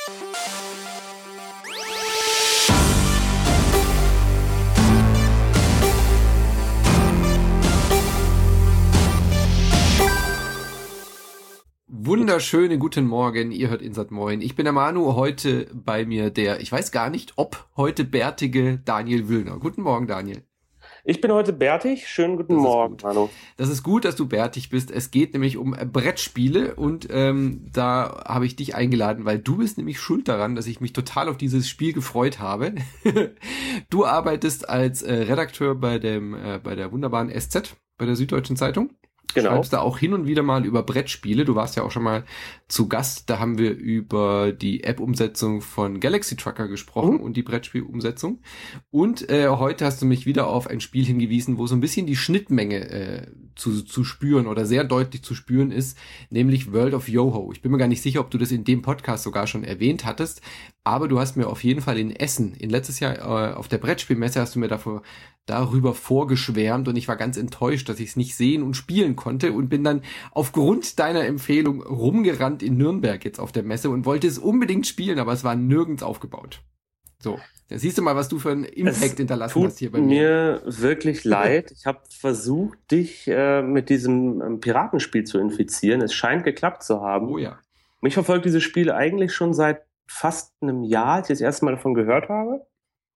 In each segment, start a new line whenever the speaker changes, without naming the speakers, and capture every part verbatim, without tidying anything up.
Wunderschönen guten Morgen, ihr hört Insert Moin. Ich bin der Manu, heute bei mir der, ich weiß gar nicht, ob heute bärtige Daniel Wüllner. Guten Morgen, Daniel.
Ich bin heute bärtig. Schönen guten
Das
Morgen, Manu.
Das ist gut, dass du bärtig bist. Es geht nämlich um Brettspiele und ähm, da habe ich dich eingeladen, weil du bist nämlich schuld daran, dass ich mich total auf dieses Spiel gefreut habe. Du arbeitest als äh, Redakteur bei dem äh, bei der wunderbaren S Z, bei der Süddeutschen Zeitung.
Genau.
Schreibst da auch hin und wieder mal über Brettspiele. Du warst ja auch schon mal zu Gast. Da haben wir über die App-Umsetzung von Galaxy Trucker gesprochen mhm. und die Brettspiel-Umsetzung. Und äh, heute hast du mich wieder auf ein Spiel hingewiesen, wo so ein bisschen die Schnittmenge äh, zu, zu spüren oder sehr deutlich zu spüren ist, nämlich World of Yoho. Ich bin mir gar nicht sicher, ob du das in dem Podcast sogar schon erwähnt hattest, aber du hast mir auf jeden Fall in Essen, in letztes Jahr äh, auf der Brettspielmesse, hast du mir davor darüber vorgeschwärmt und ich war ganz enttäuscht, dass ich es nicht sehen und spielen konnte und bin dann aufgrund deiner Empfehlung rumgerannt in Nürnberg jetzt auf der Messe und wollte es unbedingt spielen, aber es war nirgends aufgebaut. So, da siehst du mal, was du für einen Impact es hinterlassen hast hier bei mir.
Tut mir wirklich leid. Ich habe versucht, dich äh, mit diesem ähm, Piratenspiel zu infizieren. Es scheint geklappt zu haben.
Oh ja.
Mich verfolgt dieses Spiel eigentlich schon seit fast einem Jahr, als ich das erste Mal davon gehört habe.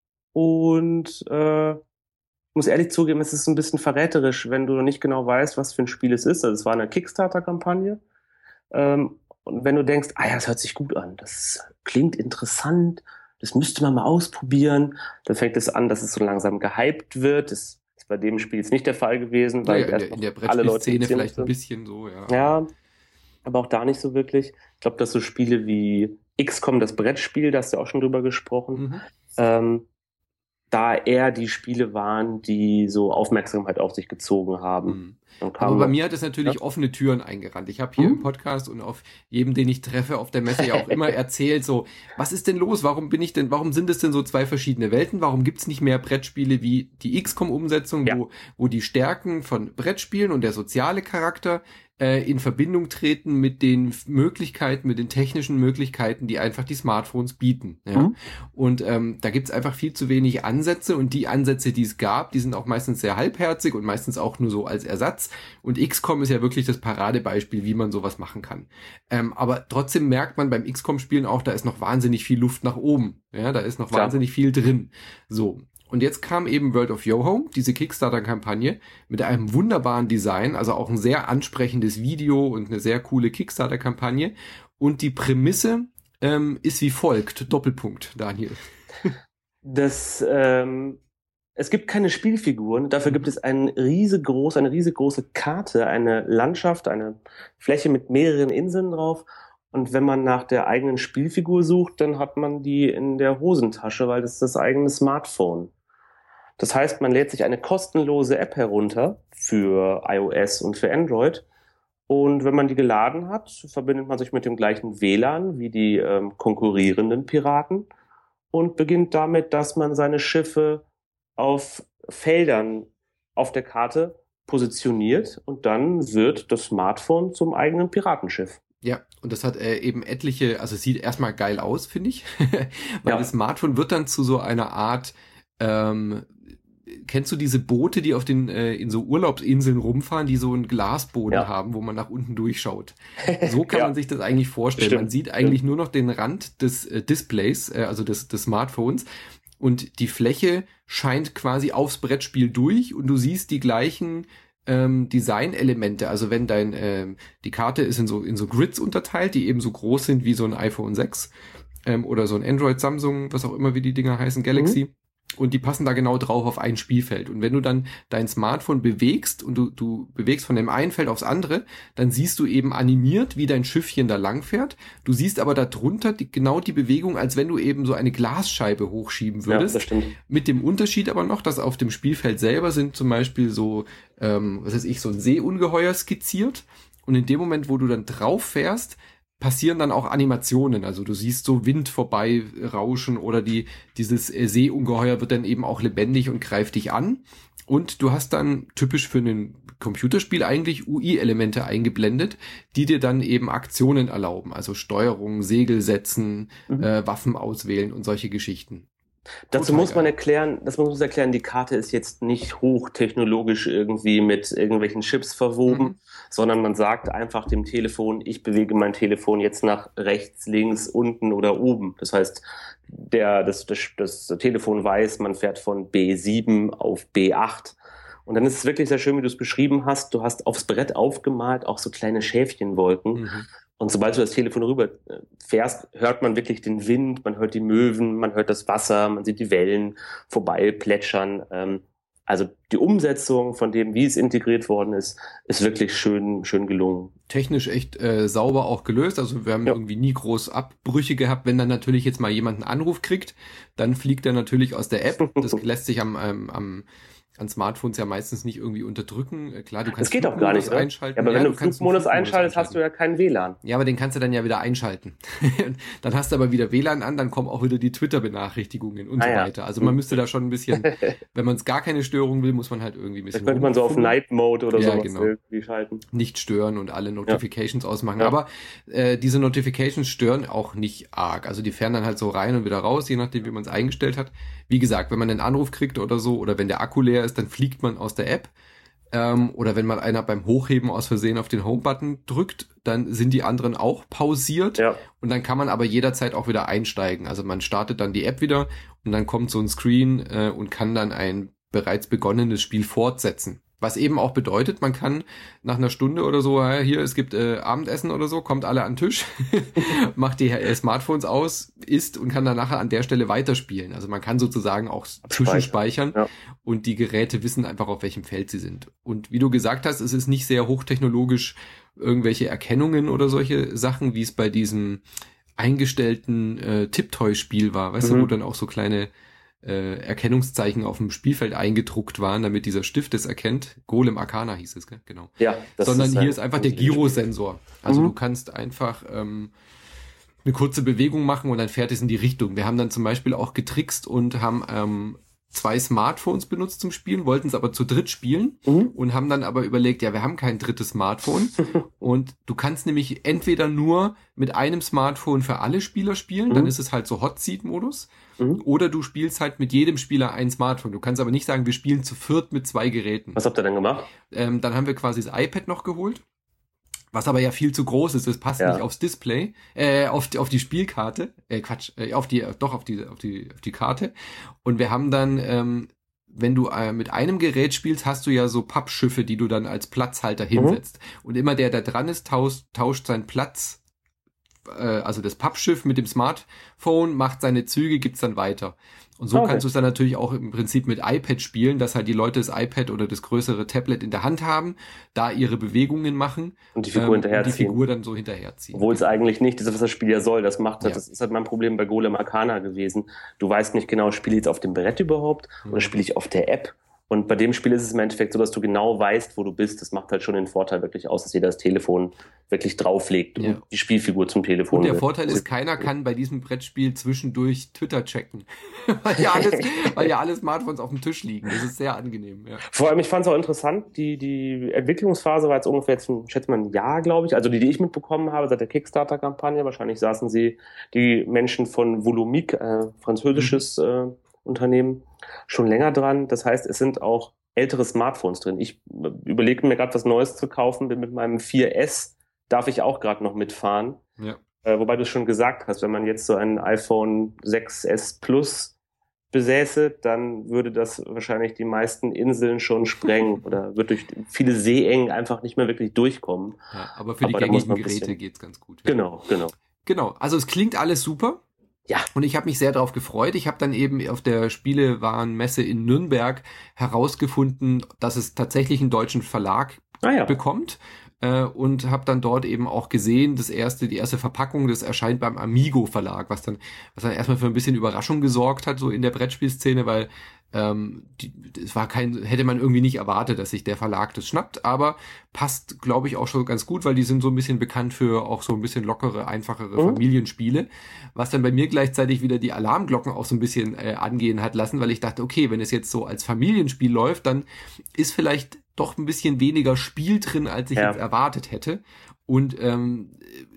Und äh, ich muss ehrlich zugeben, es ist ein bisschen verräterisch, wenn du noch nicht genau weißt, was für ein Spiel es ist. Also es war eine Kickstarter-Kampagne. Ähm, und wenn du denkst, ah ja, das hört sich gut an, das klingt interessant, das müsste man mal ausprobieren, dann fängt es an, dass es so langsam gehypt wird. Das ist bei dem Spiel jetzt nicht der Fall gewesen, weil
naja, in der, in der
alle Leute
Brettspielszene vielleicht sind. Ein bisschen so, ja.
Ja, aber auch da nicht so wirklich. Ich glaube, dass so Spiele wie X COM, das Brettspiel, da hast du auch schon drüber gesprochen,
Mhm.
ähm, da eher die Spiele waren, die so Aufmerksamkeit auf sich gezogen haben.
Mhm.
Dann kam
Aber bei
noch-
mir hat es natürlich
Ja.
offene Türen eingerannt. Ich habe hier
Mhm.
im Podcast und auf jedem, den ich treffe auf der Messe ja auch immer erzählt, so, was ist denn los? Warum bin ich denn, warum sind es denn so zwei verschiedene Welten? Warum gibt's nicht mehr Brettspiele wie die X COM-Umsetzung,
Ja.
wo, wo die Stärken von Brettspielen und der soziale Charakter äh, in Verbindung treten mit den Möglichkeiten, mit den technischen Möglichkeiten, die einfach die Smartphones bieten. Ja?
Mhm.
Und ähm, da gibt's einfach viel zu wenig Ansätze und die Ansätze, die es gab, die sind auch meistens sehr halbherzig und meistens auch nur so als Ersatz. Und X COM ist ja wirklich das Paradebeispiel, wie man sowas machen kann. Ähm, aber trotzdem merkt man beim X COM-Spielen auch, da ist noch wahnsinnig viel Luft nach oben. Ja, da ist noch
Klar.
wahnsinnig viel drin. So. Und jetzt kam eben World of Yoho, diese Kickstarter-Kampagne, mit einem wunderbaren Design, also auch ein sehr ansprechendes Video und eine sehr coole Kickstarter-Kampagne. Und die Prämisse ähm, ist wie folgt. Doppelpunkt, Daniel.
Das, ähm, es gibt keine Spielfiguren, dafür gibt es ein riesengroß, eine riesengroße Karte, eine Landschaft, eine Fläche mit mehreren Inseln drauf. Und wenn man nach der eigenen Spielfigur sucht, dann hat man die in der Hosentasche, weil das ist das eigene Smartphone. Das heißt, man lädt sich eine kostenlose App herunter für iOS und für Android. Und wenn man die geladen hat, verbindet man sich mit dem gleichen W L A N wie die ähm, konkurrierenden Piraten und beginnt damit, dass man seine Schiffe auf Feldern auf der Karte positioniert und dann wird das Smartphone zum eigenen Piratenschiff.
Ja, und das hat äh, eben etliche, also es sieht erstmal geil aus, finde ich, weil
Ja.
das Smartphone wird dann zu so einer Art, ähm, kennst du diese Boote, die auf den äh, in so Urlaubsinseln rumfahren, die so einen Glasboden
Ja.
haben, wo man nach unten durchschaut? So kann
Ja.
man sich das eigentlich vorstellen.
Stimmt,
Man sieht eigentlich nur noch den Rand des äh, Displays, äh, also des, des Smartphones, und die Fläche scheint quasi aufs Brettspiel durch und du siehst die gleichen ähm, Designelemente. Also wenn dein ähm, die Karte ist in so in so Grids unterteilt, die eben so groß sind wie so ein iPhone sechs ähm, oder so ein Android, Samsung, was auch immer wie die Dinger heißen, Galaxy. Und die passen da genau drauf auf ein Spielfeld. Und wenn du dann dein Smartphone bewegst und du, du bewegst von dem einen Feld aufs andere, dann siehst du eben animiert, wie dein Schiffchen da langfährt. Du siehst aber darunter die, genau die Bewegung, als wenn du eben so eine Glasscheibe hochschieben
Ja,
würdest.
das stimmt.
Mit dem Unterschied aber noch, dass auf dem Spielfeld selber sind zum Beispiel so, ähm, was weiß ich, so ein Seeungeheuer skizziert. Und in dem Moment, wo du dann drauf fährst, passieren dann auch Animationen. Also du siehst so Wind vorbei rauschen oder die dieses äh, Seeungeheuer wird dann eben auch lebendig und greift dich an. Und du hast dann typisch für ein Computerspiel eigentlich U I-Elemente eingeblendet, die dir dann eben Aktionen erlauben. Also Steuerung, Segel setzen, mhm. äh, Waffen auswählen und solche Geschichten.
Dazu Total muss man geil. erklären, das muss man erklären, die Karte ist jetzt nicht hochtechnologisch irgendwie mit irgendwelchen Chips verwoben, mhm. sondern man sagt einfach dem Telefon, ich bewege mein Telefon jetzt nach rechts, links, unten oder oben. Das heißt, der, das, das, das Telefon weiß, man fährt von B sieben auf B acht. Und dann ist es wirklich sehr schön, wie du es beschrieben hast. Du hast aufs Brett aufgemalt auch so kleine Schäfchenwolken. Mhm. Und sobald du das Telefon rüber fährst, hört man wirklich den Wind, man hört die Möwen, man hört das Wasser, man sieht die Wellen vorbei plätschern. Also die Umsetzung von dem, wie es integriert worden ist, ist wirklich schön, schön gelungen.
Technisch echt äh, sauber auch gelöst. Also wir haben ja. irgendwie nie groß Abbrüche gehabt. Wenn dann natürlich jetzt mal jemand einen Anruf kriegt, dann fliegt er natürlich aus der App. Das lässt sich am, am, am an Smartphones ja meistens nicht irgendwie unterdrücken. Klar, du kannst
das geht auch gar nicht,
einschalten.
Ja, aber ja, wenn du Flugmodus einschaltest, hast du ja kein W L A N.
Ja, aber den kannst du dann ja wieder einschalten. Dann hast du aber wieder W L A N an, dann kommen auch wieder die Twitter-Benachrichtigungen und ah, so weiter. Also man müsste da schon ein bisschen, wenn man es gar keine Störung will, muss man halt irgendwie ein bisschen...
Da könnte man so auf Night Mode oder
ja,
sowas
genau.
irgendwie schalten.
Nicht stören und alle Notifications ja. ausmachen.
Ja.
Aber äh, diese Notifications stören auch nicht arg. Also die fahren dann halt so rein und wieder raus, je nachdem, wie man es eingestellt hat. Wie gesagt, wenn man einen Anruf kriegt oder so, oder wenn der Akku leer ist, dann fliegt man aus der App. Ähm, oder wenn mal einer beim Hochheben aus Versehen auf den Home-Button drückt, dann sind die anderen auch pausiert.
Ja.
Und dann kann man aber jederzeit auch wieder einsteigen. Also man startet dann die App wieder und dann kommt so ein Screen äh, und kann dann ein bereits begonnenes Spiel fortsetzen. Was eben auch bedeutet, man kann nach einer Stunde oder so, ja, hier, es gibt äh, Abendessen oder so, kommt alle an den Tisch, macht die äh, Smartphones aus, isst und kann dann nachher an der Stelle weiterspielen. Also man kann sozusagen auch zwischenspeichern ja. und die Geräte wissen einfach, auf welchem Feld sie sind. Und wie du gesagt hast, es ist nicht sehr hochtechnologisch irgendwelche Erkennungen oder solche Sachen, wie es bei diesem eingestellten äh, Tiptoy-Spiel war, weißt mhm. du, wo dann auch so kleine Äh, Erkennungszeichen auf dem Spielfeld eingedruckt waren, damit dieser Stift es erkennt. Golem Arcana hieß es, gell? Genau.
Ja,
das Sondern ist hier ist einfach der Gyrosensor. Also mhm. du kannst einfach ähm, eine kurze Bewegung machen und dann fährt es in die Richtung. Wir haben dann zum Beispiel auch getrickst und haben ähm, zwei Smartphones benutzt zum Spielen, wollten es aber zu dritt spielen mhm. und haben dann aber überlegt, ja, wir haben kein drittes Smartphone und du kannst nämlich entweder nur mit einem Smartphone für alle Spieler spielen, mhm. dann ist es halt so Hot-Seat-Modus, mhm. oder du spielst halt mit jedem Spieler ein Smartphone. Du kannst aber nicht sagen, wir spielen zu viert mit zwei Geräten.
Was habt ihr dann gemacht?
Ähm, dann haben wir quasi das iPad noch geholt, was aber ja viel zu groß ist, das passt ja. nicht aufs Display, äh, auf die, auf die Spielkarte, äh, Quatsch, äh, auf die, doch auf die, auf die, auf die Karte. Und wir haben dann, ähm, wenn du äh, mit einem Gerät spielst, hast du ja so Pappschiffe, die du dann als Platzhalter hinsetzt. Mhm. Und immer der, der dran ist, tauscht, tauscht seinen Platz, äh, also das Pappschiff mit dem Smartphone, macht seine Züge, gibt's dann weiter. Und so okay. kannst du es dann natürlich auch im Prinzip mit iPad spielen, dass halt die Leute das iPad oder das größere Tablet in der Hand haben, da ihre Bewegungen machen
und die Figur
ähm,
hinterherziehen.
Und die Figur dann so hinterherziehen.
Obwohl es eigentlich nicht, das ist, was das Spiel ja soll. Das macht, ja. das ist halt mein Problem bei Golem Arcana gewesen. Du weißt nicht genau, spiele ich jetzt auf dem Brett überhaupt mhm. oder spiele ich auf der App? Und bei dem Spiel ist es im Endeffekt so, dass du genau weißt, wo du bist. Das macht halt schon den Vorteil wirklich aus, dass jeder das Telefon wirklich drauflegt
ja.
und die Spielfigur zum Telefon.
Und der Vorteil ist, keiner kann bei diesem Brettspiel zwischendurch Twitter checken, weil, ja alles, weil ja alle Smartphones auf dem Tisch liegen. Das ist sehr angenehm. Ja.
Vor allem, ich fand es auch interessant, die, die Entwicklungsphase war jetzt ungefähr jetzt, ein, schätze mal, ein Jahr, glaube ich. Also die, die ich mitbekommen habe seit der Kickstarter-Kampagne. Wahrscheinlich saßen sie, die Menschen von Volumique, äh, französisches mhm. äh, Unternehmen, schon länger dran. Das heißt, es sind auch ältere Smartphones drin. Ich überlege mir gerade was Neues zu kaufen. Bin mit meinem vier S, darf ich auch gerade noch mitfahren.
Ja.
Äh, wobei du es schon gesagt hast, wenn man jetzt so ein iPhone sechs S Plus besäße, dann würde das wahrscheinlich die meisten Inseln schon sprengen oder wird durch viele Seeengen einfach nicht mehr wirklich durchkommen.
Ja, aber für aber die gängigen Geräte geht's ganz gut.
Ja. Genau, genau.
Genau, also es klingt alles super.
Ja.
Und ich habe mich sehr darauf gefreut. Ich habe dann eben auf der Spielewarenmesse in Nürnberg herausgefunden, dass es tatsächlich einen deutschen Verlag
ah, ja.
bekommt. äh, und habe dann dort eben auch gesehen, das erste, die erste Verpackung, das erscheint beim Amigo Verlag, was dann, was dann erstmal für ein bisschen Überraschung gesorgt hat, so in der Brettspielszene, weil ähm, die, es war kein, hätte man irgendwie nicht erwartet, dass sich der Verlag das schnappt, aber passt, glaube ich, auch schon ganz gut, weil die sind so ein bisschen bekannt für auch so ein bisschen lockere, einfachere mhm. Familienspiele, was dann bei mir gleichzeitig wieder die Alarmglocken auch so ein bisschen äh, angehen hat lassen, weil ich dachte, okay, wenn es jetzt so als Familienspiel läuft, dann ist vielleicht doch ein bisschen weniger Spiel drin, als ich ja. jetzt erwartet hätte. Und ähm,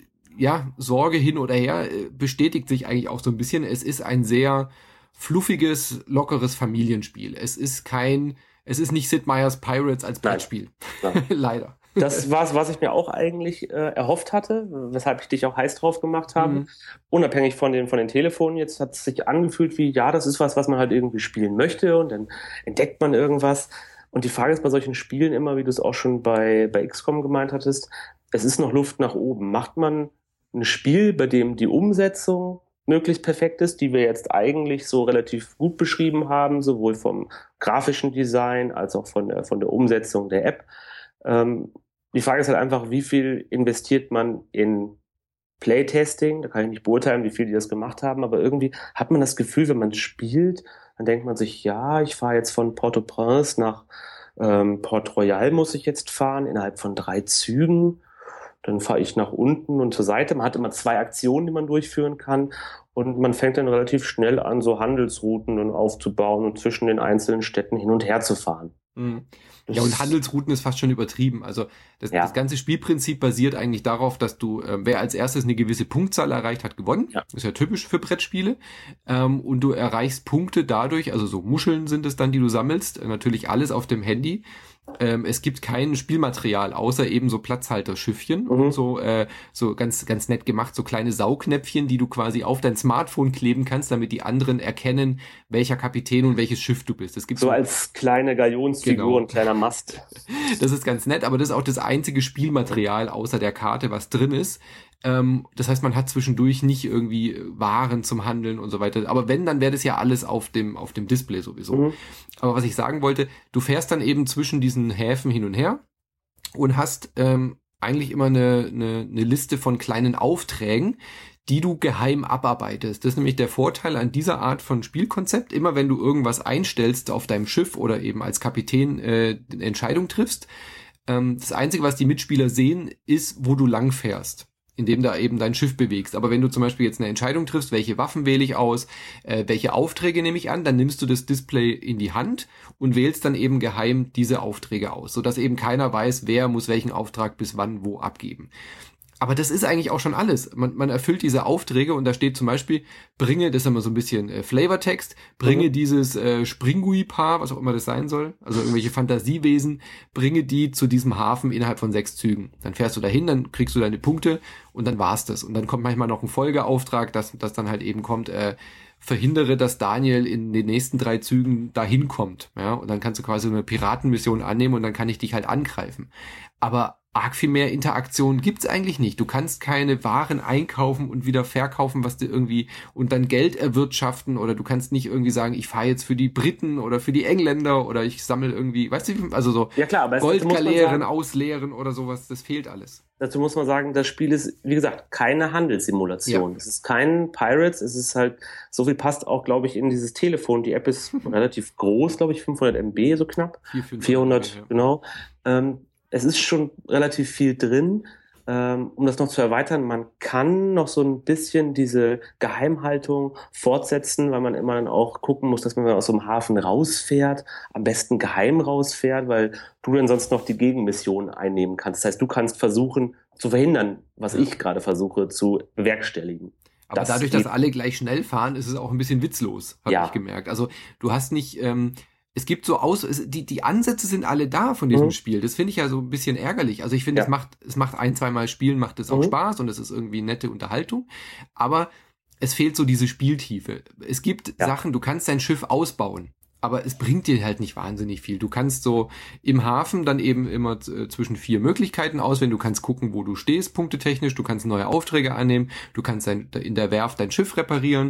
ja, Sorge hin oder her bestätigt sich eigentlich auch so ein bisschen. Es ist ein sehr fluffiges, lockeres Familienspiel. Es ist kein, es ist nicht Sid Meier's Pirates als Brettspiel. Nein. Nein. Leider.
Das war's, was ich mir auch eigentlich äh, erhofft hatte, weshalb ich dich auch heiß drauf gemacht habe. Mhm. Unabhängig von den, von den Telefonen. Jetzt hat es sich angefühlt wie, ja, das ist was, was man halt irgendwie spielen möchte und dann entdeckt man irgendwas. Und die Frage ist bei solchen Spielen immer, wie du es auch schon bei, bei X COM gemeint hattest, es ist noch Luft nach oben. Macht man ein Spiel, bei dem die Umsetzung möglichst perfekt ist, die wir jetzt eigentlich so relativ gut beschrieben haben, sowohl vom grafischen Design als auch von der, von der Umsetzung der App. Ähm, die Frage ist halt einfach, wie viel investiert man in Playtesting? Da kann ich nicht beurteilen, wie viel die das gemacht haben, aber irgendwie hat man das Gefühl, wenn man spielt, dann denkt man sich, ja, ich fahre jetzt von Port-au-Prince nach ähm, Port Royal muss ich jetzt fahren, innerhalb von drei Zügen. Dann fahre ich nach unten und zur Seite. Man hat immer zwei Aktionen, die man durchführen kann. Und man fängt dann relativ schnell an, so Handelsrouten dann aufzubauen und zwischen den einzelnen Städten hin und her zu fahren.
Mhm. Ja, und Handelsrouten ist fast schon übertrieben. Also das, ja. das ganze Spielprinzip basiert eigentlich darauf, dass du, äh, wer als erstes eine gewisse Punktzahl erreicht, hat gewonnen. Ja. Ist ja typisch für Brettspiele. Ähm, und du erreichst Punkte dadurch, also so Muscheln sind es dann, die du sammelst. Äh, natürlich alles auf dem Handy. Ähm, es gibt kein Spielmaterial, außer eben so Platzhalterschiffchen mhm. und so, äh, so ganz, ganz nett gemacht, so kleine Saugnäpfchen, die du quasi auf dein Smartphone kleben kannst, damit die anderen erkennen, welcher Kapitän und welches Schiff du bist. Das gibt
so, so als kleine Galionsfigur, genau. Ein kleiner Mast.
Das ist ganz nett, aber das ist auch das einzige Spielmaterial außer der Karte, was drin ist. Ähm, das heißt, man hat zwischendurch nicht irgendwie Waren zum Handeln und so weiter. Aber wenn, dann wäre das ja alles auf dem auf dem Display sowieso. Mhm. Aber was ich sagen wollte, du fährst dann eben zwischen diesen Häfen hin und her und hast ähm, eigentlich immer eine, eine, eine Liste von kleinen Aufträgen, die du geheim abarbeitest. Das ist nämlich der Vorteil an dieser Art von Spielkonzept. Immer wenn du irgendwas einstellst auf deinem Schiff oder eben als Kapitän äh, eine Entscheidung triffst, ähm, das Einzige, was die Mitspieler sehen, ist, wo du lang fährst, indem du eben dein Schiff bewegst. Aber wenn du zum Beispiel jetzt eine Entscheidung triffst, welche Waffen wähle ich aus, äh, welche Aufträge nehme ich an, dann nimmst du das Display in die Hand und wählst dann eben geheim diese Aufträge aus, sodass eben keiner weiß, wer muss welchen Auftrag bis wann wo abgeben. Aber das ist eigentlich auch schon alles. Man, man erfüllt diese Aufträge und da steht zum Beispiel, bringe, das ist immer so ein bisschen äh, Flavortext, bringe mhm. dieses äh, Springui-Paar, was auch immer das sein soll, also irgendwelche Fantasiewesen, bringe die zu diesem Hafen innerhalb von sechs Zügen. Dann fährst du dahin, dann kriegst du deine Punkte und dann war's das. Und dann kommt manchmal noch ein Folgeauftrag, dass das dann halt eben kommt, äh, verhindere, dass Daniel in den nächsten drei Zügen dahin kommt. Ja, und dann kannst du quasi eine Piratenmission annehmen und dann kann ich dich halt angreifen. Aber arg viel mehr Interaktion gibt's eigentlich nicht. Du kannst keine Waren einkaufen und wieder verkaufen, was du irgendwie und dann Geld erwirtschaften oder du kannst nicht irgendwie sagen, ich fahre jetzt für die Briten oder für die Engländer oder ich sammle irgendwie, weißt du, also so
ja, klar, aber
Goldgaleeren ausleeren oder sowas, das fehlt alles.
Dazu muss man sagen, das Spiel ist, wie gesagt, keine Handelssimulation. Ja. Es ist kein Pirates, es ist halt, so viel passt auch, glaube ich, in dieses Telefon. Die App ist relativ groß, glaube ich, fünfhundert Megabyte so knapp. vierhundert, ja. Genau. Ähm, Es ist schon relativ viel drin. Ähm, um das noch zu erweitern, man kann noch so ein bisschen diese Geheimhaltung fortsetzen, weil man immer dann auch gucken muss, dass man aus so einem Hafen rausfährt, am besten geheim rausfährt, weil du dann sonst noch die Gegenmission einnehmen kannst. Das heißt, du kannst versuchen zu verhindern, was ich gerade versuche zu bewerkstelligen.
Aber das dadurch, dass alle gleich schnell fahren, ist es auch ein bisschen witzlos, habe ja. ich gemerkt. Also du hast nicht... Ähm Es gibt so aus, es, die, die Ansätze sind alle da von diesem mhm. Spiel. Das finde ich ja so ein bisschen ärgerlich. Also ich finde, ja. es macht, es macht ein, zweimal Spielen, macht es auch mhm. Spaß und es ist irgendwie nette Unterhaltung. Aber es fehlt so diese Spieltiefe. Es gibt ja. Sachen, du kannst dein Schiff ausbauen, aber es bringt dir halt nicht wahnsinnig viel. Du kannst so im Hafen dann eben immer äh, zwischen vier Möglichkeiten auswählen. Du kannst gucken, wo du stehst, punktetechnisch. Du kannst neue Aufträge annehmen. Du kannst dein, in der Werft dein Schiff reparieren.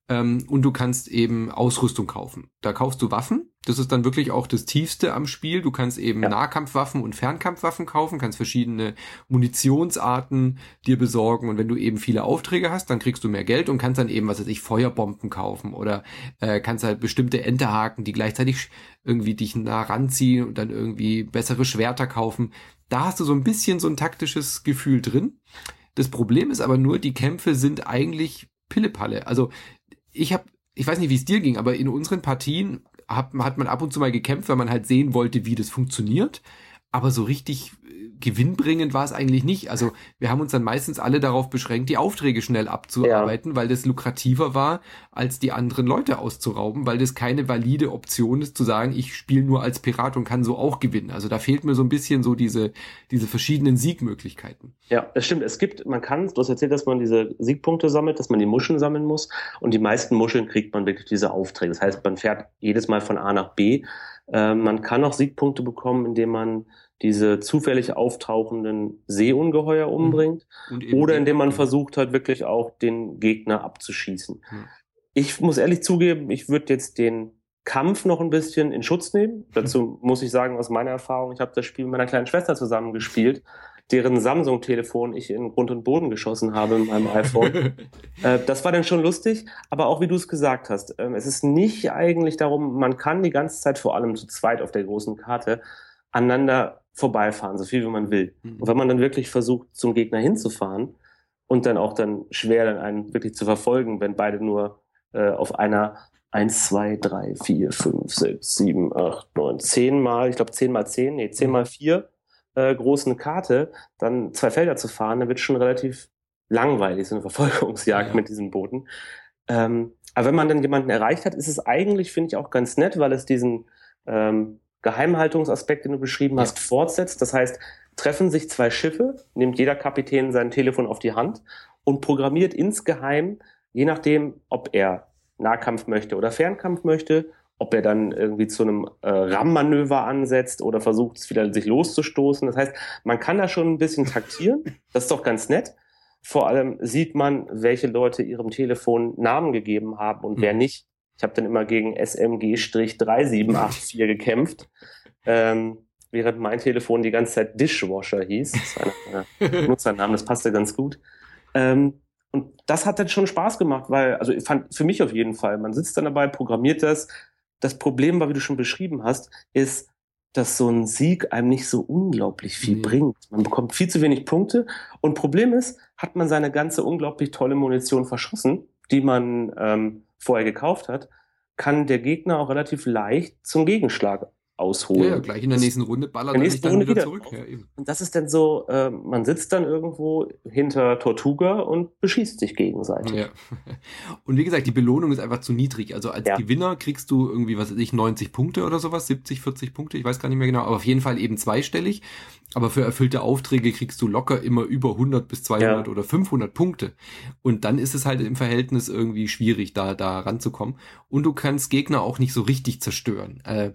Ähm, und du kannst eben Ausrüstung kaufen. Da kaufst du Waffen. Das ist dann wirklich auch das Tiefste am Spiel. Du kannst eben ja. Nahkampfwaffen und Fernkampfwaffen kaufen, kannst verschiedene Munitionsarten dir besorgen. Und wenn du eben viele Aufträge hast, dann kriegst du mehr Geld und kannst dann eben, was weiß ich, Feuerbomben kaufen oder äh, kannst halt bestimmte Enterhaken, die gleichzeitig irgendwie dich nah ranziehen und dann irgendwie bessere Schwerter kaufen. Da hast du so ein bisschen so ein taktisches Gefühl drin. Das Problem ist aber nur, die Kämpfe sind eigentlich Pillepalle. Also ich habe, ich weiß nicht, wie es dir ging, aber in unseren Partien hat, hat man ab und zu mal gekämpft, weil man halt sehen wollte, wie das funktioniert. Aber so richtig gewinnbringend war es eigentlich nicht. Also wir haben uns dann meistens alle darauf beschränkt, die Aufträge schnell abzuarbeiten, ja. weil das lukrativer war, als die anderen Leute auszurauben, weil das keine valide Option ist, zu sagen, ich spiele nur als Pirat und kann so auch gewinnen. Also da fehlt mir so ein bisschen so diese diese verschiedenen Siegmöglichkeiten.
Ja, das stimmt. Es gibt, man kann, du hast erzählt, dass man diese Siegpunkte sammelt, dass man die Muscheln sammeln muss und die meisten Muscheln kriegt man wirklich diese Aufträge. Das heißt, man fährt jedes Mal von A nach B. Äh, man kann auch Siegpunkte bekommen, indem man diese zufällig auftauchenden Seeungeheuer umbringt oder indem man versucht hat, wirklich auch den Gegner abzuschießen. Mhm. Ich muss ehrlich zugeben, ich würde jetzt den Kampf noch ein bisschen in Schutz nehmen. Mhm. Dazu muss ich sagen, aus meiner Erfahrung, ich habe das Spiel mit meiner kleinen Schwester zusammen gespielt, deren Samsung-Telefon ich in Grund und Boden geschossen habe mit meinem iPhone. äh, das war dann schon lustig, aber auch wie du es gesagt hast, äh, es ist nicht eigentlich darum, man kann die ganze Zeit vor allem zu zweit auf der großen Karte aneinander vorbeifahren, so viel wie man will. Mhm. Und wenn man dann wirklich versucht, zum Gegner hinzufahren und dann auch dann schwer dann einen wirklich zu verfolgen, wenn beide nur äh, auf einer eins, zwei, drei, vier, fünf, sechs, sieben, acht, neun, zehn mal, ich glaube zehn mal zehn, nee, zehn mal vier äh, großen Karte, dann zwei Felder zu fahren, dann wird schon relativ langweilig, so eine Verfolgungsjagd ja. mit diesen Booten. Ähm, aber wenn man dann jemanden erreicht hat, ist es eigentlich, finde ich, auch ganz nett, weil es diesen ähm, Geheimhaltungsaspekt, den du beschrieben hast, ja. fortsetzt. Das heißt, treffen sich zwei Schiffe, nimmt jeder Kapitän sein Telefon auf die Hand und programmiert insgeheim, je nachdem, ob er Nahkampf möchte oder Fernkampf möchte, ob er dann irgendwie zu einem äh, Rammmanöver ansetzt oder versucht, es wieder sich loszustoßen. Das heißt, man kann da schon ein bisschen taktieren. Das ist doch ganz nett. Vor allem sieht man, welche Leute ihrem Telefon Namen gegeben haben und mhm. wer nicht. Ich habe dann immer gegen S M G drei sieben acht vier gekämpft, ähm, während mein Telefon die ganze Zeit Dishwasher hieß. Das war einer meiner Nutzernamen, das passte ganz gut. Ähm, und das hat dann schon Spaß gemacht, weil, also ich fand, für mich auf jeden Fall, man sitzt dann dabei, programmiert das. Das Problem war, wie du schon beschrieben hast, ist, dass so ein Sieg einem nicht so unglaublich viel mhm. bringt. Man bekommt viel zu wenig Punkte. Und Problem ist, hat man seine ganze unglaublich tolle Munition verschossen, die man ähm, vorher gekauft hat, kann der Gegner auch relativ leicht zum Gegenschlag ausholen.
Ja, ja gleich in der nächsten Runde ballert er sich dann
Runde
wieder,
wieder
zurück. Ja,
eben. Und das ist dann so, äh, man sitzt dann irgendwo hinter Tortuga und beschießt sich gegenseitig.
Ja. Und wie gesagt, die Belohnung ist einfach zu niedrig. Also als
ja.
Gewinner kriegst du irgendwie, was weiß ich, neunzig Punkte oder sowas, siebzig, vierzig Punkte, ich weiß gar nicht mehr genau, aber auf jeden Fall eben zweistellig. Aber für erfüllte Aufträge kriegst du locker immer über hundert bis zweihundert ja. oder fünfhundert Punkte. Und dann ist es halt im Verhältnis irgendwie schwierig, da, da ranzukommen. Und du kannst Gegner auch nicht so richtig zerstören. Äh,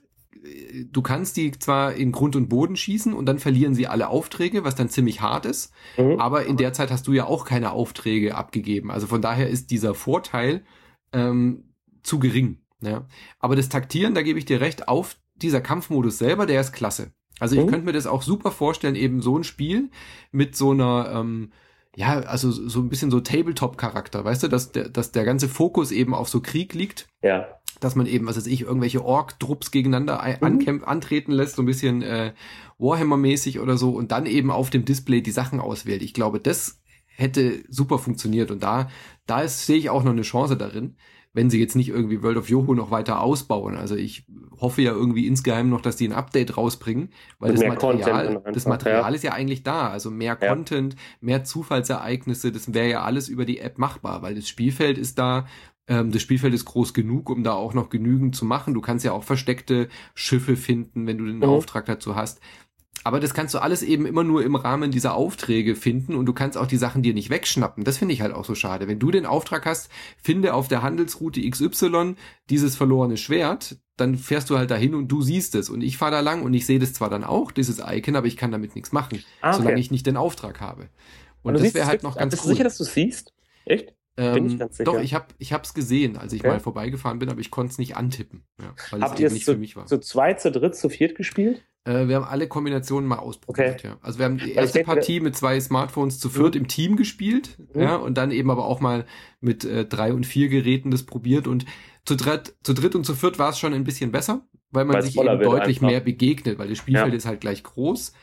Du kannst die zwar in Grund und Boden schießen und dann verlieren sie alle Aufträge, was dann ziemlich hart ist, mhm. aber in der Zeit hast du ja auch keine Aufträge abgegeben. Also von daher ist dieser Vorteil ähm, zu gering. Ja. Aber das Taktieren, da gebe ich dir recht, auf dieser Kampfmodus selber, der ist klasse. Also ich mhm. könnte mir das auch super vorstellen, eben so ein Spiel mit so einer ähm, ja, also so ein bisschen so Tabletop-Charakter, weißt du, dass der, dass der ganze Fokus eben auf so Krieg liegt.
Ja.
Dass man eben, was weiß ich, irgendwelche Ork-Trupps gegeneinander mhm. ankämpf, antreten lässt, so ein bisschen äh, Warhammer-mäßig oder so und dann eben auf dem Display die Sachen auswählt. Ich glaube, das hätte super funktioniert und da, da ist, sehe ich auch noch eine Chance darin, wenn sie jetzt nicht irgendwie World of Yoho noch weiter ausbauen. Also ich hoffe ja irgendwie insgeheim noch, dass die ein Update rausbringen, weil das Material, das Material ja. ist ja eigentlich da. Also mehr ja. Content, mehr Zufallsereignisse, das wäre ja alles über die App machbar, weil das Spielfeld ist da. Ähm, das Spielfeld ist groß genug, um da auch noch genügend zu machen. Du kannst ja auch versteckte Schiffe finden, wenn du den mhm. Auftrag dazu hast. Aber das kannst du alles eben immer nur im Rahmen dieser Aufträge finden und du kannst auch die Sachen dir nicht wegschnappen. Das finde ich halt auch so schade. Wenn du den Auftrag hast, finde auf der Handelsroute X Y dieses verlorene Schwert, dann fährst du halt dahin und du siehst es. Und ich fahre da lang und ich sehe das zwar dann auch, dieses Icon, aber ich kann damit nichts machen, ah, okay. solange ich nicht den Auftrag habe. Und, und das wäre halt noch ganz
Bist
cool.
du sicher, dass du es siehst? Echt?
Ähm,
Bin ich ganz sicher.
Doch, ich habe ich hab's gesehen, als ich
Okay.
mal vorbeigefahren bin, aber ich konnte es nicht antippen, ja, weil
Habt
es
ihr
eben
es
nicht
zu,
für mich war.
zu zweit, zu dritt, zu viert gespielt?
Äh, wir haben alle Kombinationen mal ausprobiert,
Okay.
ja. Also wir haben die
Weil ich
erste
denke,
Partie mit zwei Smartphones zu
Mhm.
viert im Team gespielt,
Mhm.
ja, und dann eben aber auch mal mit äh, drei und vier Geräten das probiert. Und zu dritt, zu dritt und zu viert war es schon ein bisschen besser, weil man
Weil es
sich
voller
eben
wird
deutlich
einfach.
mehr begegnet, weil das Spielfeld
Ja.
ist halt gleich groß.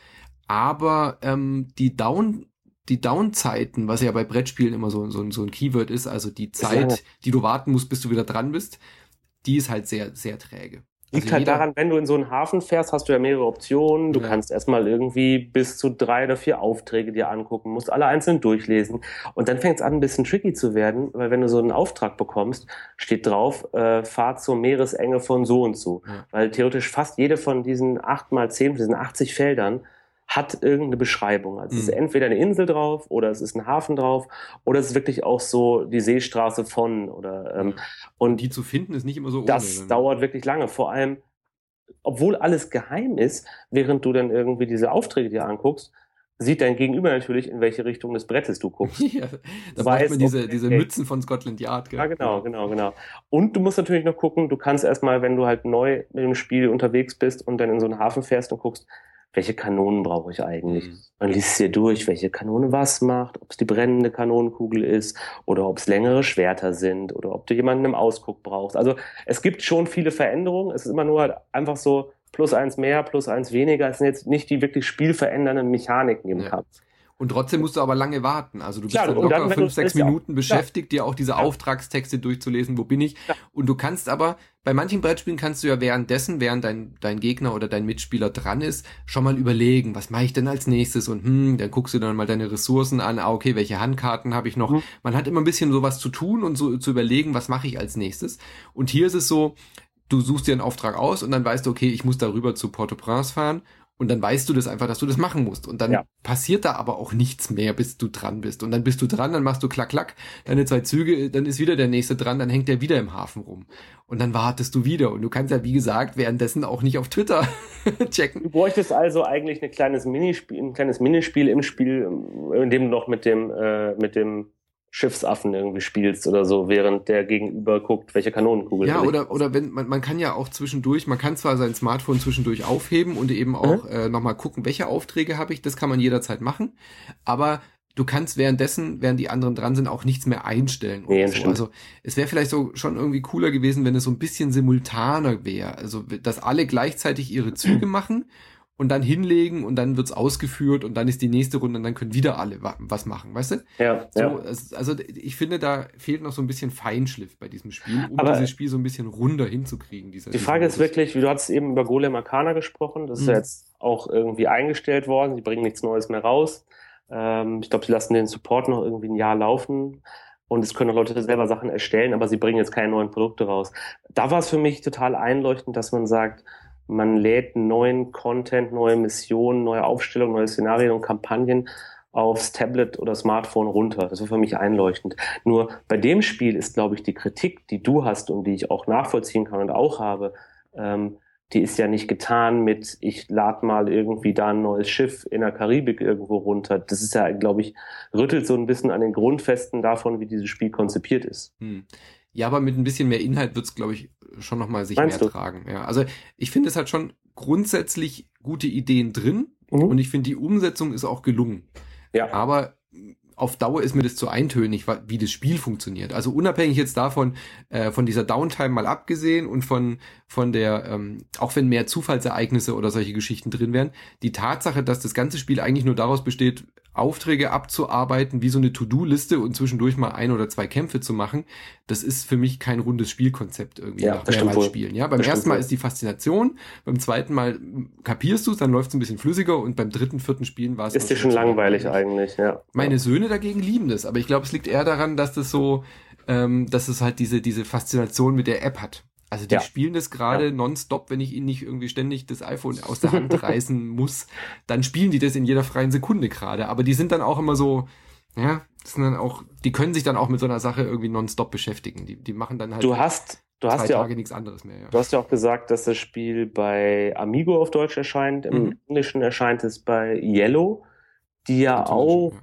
Aber ähm, die Down die Down-Zeiten, was ja bei Brettspielen immer so, so, so ein Keyword ist, also die
lange.
Zeit, die du warten musst, bis du wieder dran bist, die ist halt sehr, sehr träge.
Liegt
Also
halt
jeder,
daran, wenn du in so einen Hafen fährst, hast du ja mehrere Optionen. Du
Ja.
kannst erstmal irgendwie bis zu drei oder vier Aufträge dir angucken, musst alle einzeln durchlesen. Und dann fängt es an, ein bisschen tricky zu werden, weil wenn du so einen Auftrag bekommst, steht drauf, äh, fahr zur Meeresenge von so und so.
Ja.
Weil theoretisch fast jede von diesen acht mal zehn, von diesen achtzig Feldern hat irgendeine Beschreibung. Also es ist
Mhm.
entweder eine Insel drauf oder es ist ein Hafen drauf oder es ist wirklich auch so die Seestraße von oder ähm,
Ja.
und
Und die zu finden ist nicht immer so
das
ohne.
dauert wirklich lange. Vor allem, obwohl alles geheim ist, während du dann irgendwie diese Aufträge dir anguckst, sieht dein Gegenüber natürlich, in welche Richtung des Brettes du guckst.
Ja, da
Weiß,
braucht man diese,
okay,
diese
okay.
Mützen von Scotland Yard. Gell?
Ja, genau, genau, genau. Und du musst natürlich noch gucken, du kannst erstmal, wenn du halt neu mit dem Spiel unterwegs bist und dann in so einen Hafen fährst und guckst, welche Kanonen brauche ich eigentlich?
Mhm.
Man liest es dir durch, welche Kanone was macht, ob es die brennende Kanonenkugel ist oder ob es längere Schwerter sind oder ob du jemanden im Ausguck brauchst. Also es gibt schon viele Veränderungen. Es ist immer nur halt einfach so plus eins mehr, plus eins weniger. Es sind jetzt nicht die wirklich spielverändernden Mechaniken im
Ja.
Kampf.
Und trotzdem musst du aber lange warten. Also du bist
Klar,
dann
und
locker
dann, wenn
fünf,
du-
sechs
ist ja auch-
Minuten beschäftigt, dir auch diese
Ja.
Auftragstexte durchzulesen, wo bin ich.
Ja.
Und du kannst aber, bei manchen Brettspielen kannst du ja währenddessen, während dein, dein Gegner oder dein Mitspieler dran ist, schon mal überlegen, was mache ich denn als nächstes? Und hm, dann guckst du dann mal deine Ressourcen an, ah, okay, welche Handkarten habe ich noch?
Mhm.
Man hat immer ein bisschen sowas zu tun und so zu überlegen, was mache ich als nächstes. Und hier ist es so, du suchst dir einen Auftrag aus und dann weißt du, okay, ich muss darüber zu Port-au-Prince fahren. Und dann weißt du das einfach, dass du das machen musst. Und dann
Ja.
passiert da aber auch nichts mehr, bis du dran bist. Und dann bist du dran, dann machst du klack, klack, deine zwei Züge, dann ist wieder der nächste dran, dann hängt der wieder im Hafen rum. Und dann wartest du wieder. Und du kannst ja, wie gesagt, währenddessen auch nicht auf Twitter checken.
Du bräuchtest also eigentlich ein kleines Minispiel, ein kleines Minispiel im Spiel, in dem du noch mit dem, äh, mit dem Schiffsaffen irgendwie spielst oder so, während der Gegenüber guckt, welche Kanonenkugel.
Ja,
will ich.
oder, oder wenn, man, man kann ja auch zwischendurch, man kann zwar sein Smartphone zwischendurch aufheben und eben auch
Mhm.
äh, nochmal gucken, welche Aufträge habe ich, das kann man jederzeit machen. Aber du kannst währenddessen, während die anderen dran sind, auch nichts mehr einstellen.
Nee,
Oder
das
so.
stimmt.
Also es wäre vielleicht so schon irgendwie cooler gewesen, wenn es so ein bisschen simultaner wäre. Also dass alle gleichzeitig ihre Züge machen und dann hinlegen und dann wird's ausgeführt und dann ist die nächste Runde und dann können wieder alle wa- was machen, weißt du?
Ja,
So,
ja.
es- also ich finde, da fehlt noch so ein bisschen Feinschliff bei diesem Spiel, um
Aber
dieses Spiel so ein bisschen runder hinzukriegen. Dieser,
Die Frage
dieser
ist
Modus.
wirklich, wie du hattest eben über Golem Arcana gesprochen, das ist
Mhm.
ja jetzt auch irgendwie eingestellt worden, sie bringen nichts Neues mehr raus. Ähm, ich glaube, sie lassen den Support noch irgendwie ein Jahr laufen und es können auch Leute selber Sachen erstellen, aber sie bringen jetzt keine neuen Produkte raus. Da war es für mich total einleuchtend, dass man sagt, man lädt neuen Content, neue Missionen, neue Aufstellungen, neue Szenarien und Kampagnen aufs Tablet oder Smartphone runter. Das war für mich einleuchtend. Nur bei dem Spiel ist, glaube ich, die Kritik, die du hast und die ich auch nachvollziehen kann und auch habe, ähm, die ist ja nicht getan mit, ich lade mal irgendwie da ein neues Schiff in der Karibik irgendwo runter. Das ist ja, glaube ich, rüttelt so ein bisschen an den Grundfesten davon, wie dieses Spiel konzipiert ist.
Hm. Ja, aber mit ein bisschen mehr Inhalt wird's, glaube ich, schon nochmal sich
Meinst
mehr
du?
tragen. Ja, also ich finde, es hat schon grundsätzlich gute Ideen drin
Mhm.
und ich finde, die Umsetzung ist auch gelungen.
Ja.
Aber auf Dauer ist mir das zu eintönig, wa- wie das Spiel funktioniert. Also unabhängig jetzt davon, äh, von dieser Downtime mal abgesehen und von, von der, ähm, auch wenn mehr Zufallsereignisse oder solche Geschichten drin wären, die Tatsache, dass das ganze Spiel eigentlich nur daraus besteht, Aufträge abzuarbeiten, wie so eine To-Do-Liste und zwischendurch mal ein oder zwei Kämpfe zu machen, das ist für mich kein rundes Spielkonzept irgendwie
Ja,
nach
das stimmt
mehrmals
wohl.
Spielen. Ja, beim
Das
ersten
stimmt
Mal
wohl.
ist die Faszination, beim zweiten Mal mm, kapierst du es, dann läuft es ein bisschen flüssiger und beim dritten, vierten Spielen war es
Ist dir
nur
schon
so
langweilig eigentlich, ja.
meine Söhne dagegen lieben das, aber ich glaube, es liegt eher daran, dass das so, ähm, dass es halt diese diese Faszination mit der App hat. Also die
Ja.
spielen das gerade
Ja.
nonstop, wenn ich ihnen nicht irgendwie ständig das iPhone aus der Hand reißen muss, dann spielen die das in jeder freien Sekunde gerade. Aber die sind dann auch immer so, ja, das sind dann auch, die können sich dann auch mit so einer Sache irgendwie nonstop beschäftigen. Die die machen dann halt
Du hast, du
zwei
hast ja auch
Tage nichts anderes mehr. Ja.
Du hast ja auch gesagt, dass das Spiel bei Amigo auf Deutsch erscheint. Im
Mhm.
Englischen erscheint es bei Yellow, die ja auch
Ja. Mhm.